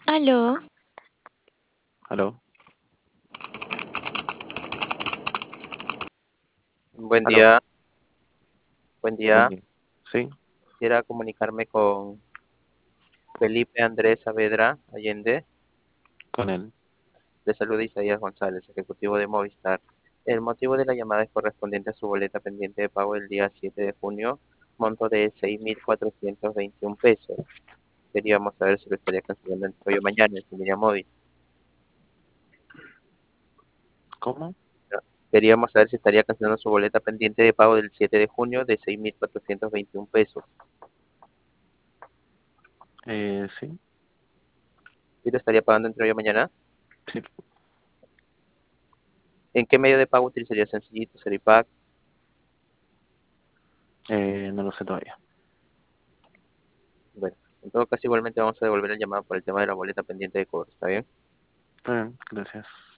Aló, Aló, Buen aló, día, buen buen día. día. Sí, Quisiera comunicarme con Felipe Andrés Saavedra Allende. con él. Le saluda Isaías González, ejecutivo de Movistar. El motivo de la llamada es correspondiente a su boleta pendiente de pago del día 7 de junio, monto de 6.421 pesos. Queríamos saber si lo estaría cancelando entre hoy o mañana en su línea móvil. ¿Cómo? ¿No? Queríamos saber si estaría cancelando su boleta pendiente de pago del 7 de junio de 6.421 pesos. Sí, ¿Y lo estaría pagando entre hoy o mañana? sí, ¿En qué medio de pago utilizaría Sencillito, Seripack? no lo sé todavía. Bueno, en todo caso igualmente vamos a devolver el llamado por el tema de la boleta pendiente de cobro, ¿está bien? Está bien, gracias.